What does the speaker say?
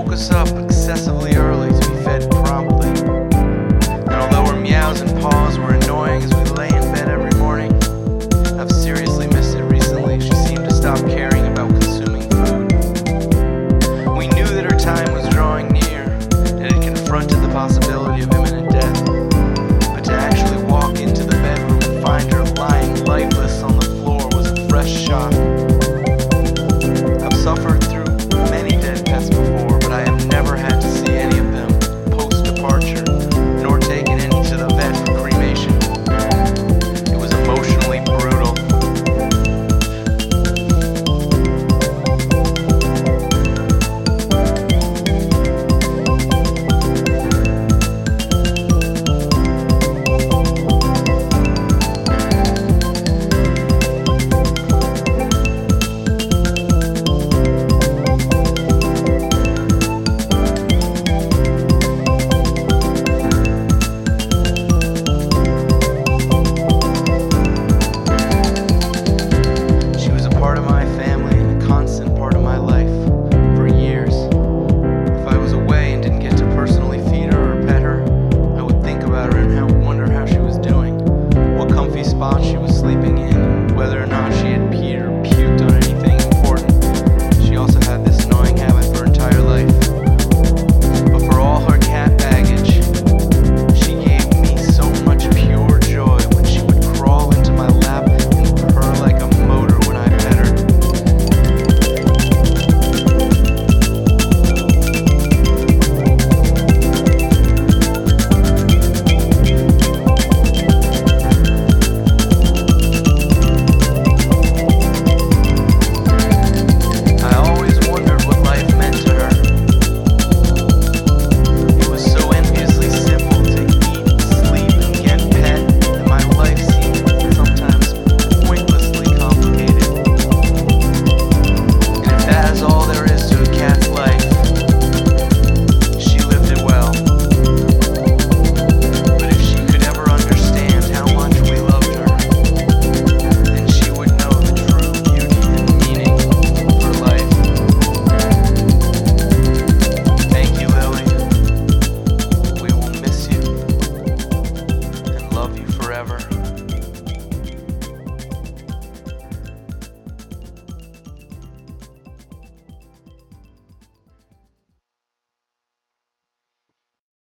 woke us up excessively early to be fed promptly. And although her meows and paws were annoying as we lay in bed every morning, I've seriously missed it recently. She seemed to stop caring about consuming food. We knew that her time was